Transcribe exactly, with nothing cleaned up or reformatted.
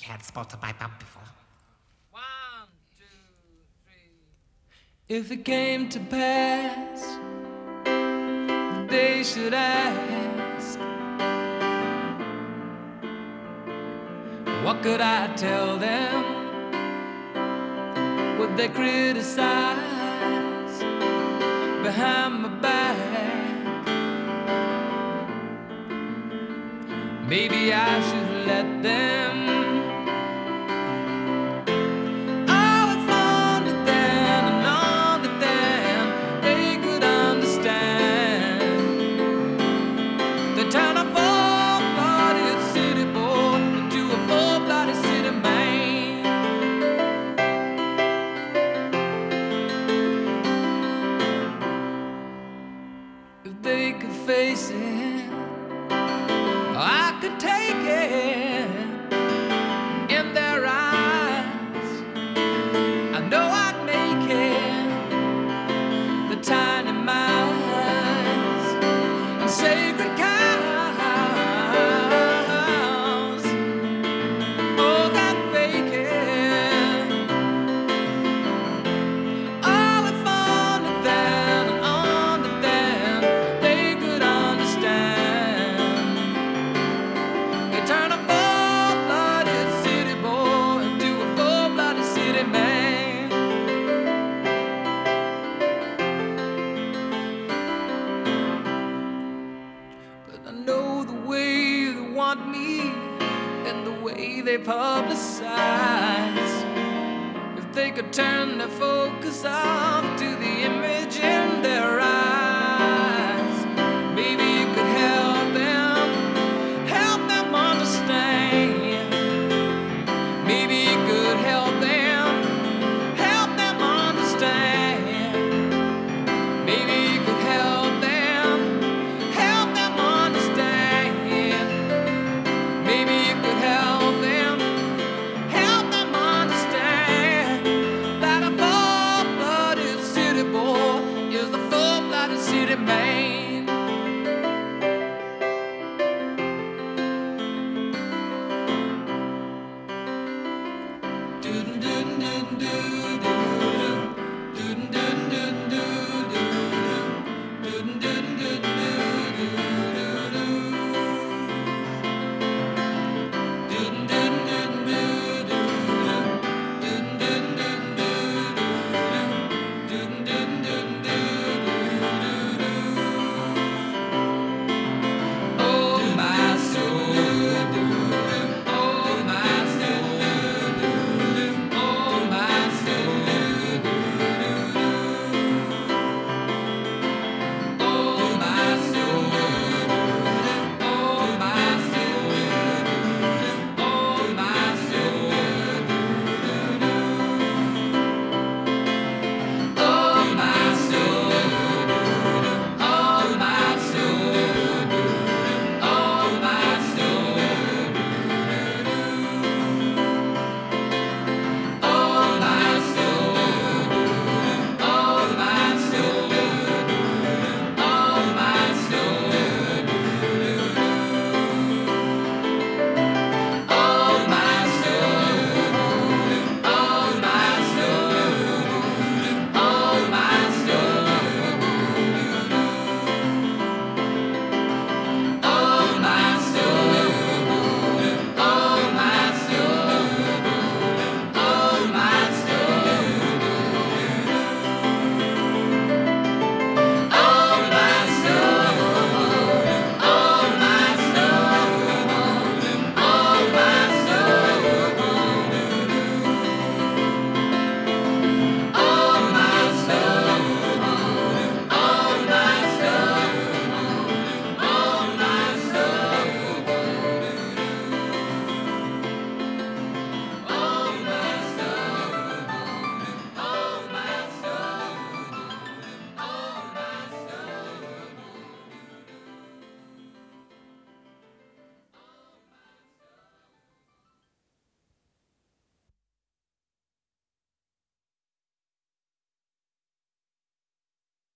had spot to pipe up before. One, two, three. If it came to pass that they should ask, what could I tell them? Would they criticize behind my back? Maybe I should let them. All if only then and only then they could understand. They turn a full-blooded city boy into a full-blooded city man. If they could face it, I could take it in their eyes. I know I'd make it. The tiny mice and sacred cows, oh, that fake it. All if only then and only then they could understand. They turn a full-blooded city boy into a full-blooded city man. But I know the way they want me and the way they publicize. If they could turn their focus off to the image in their eyes.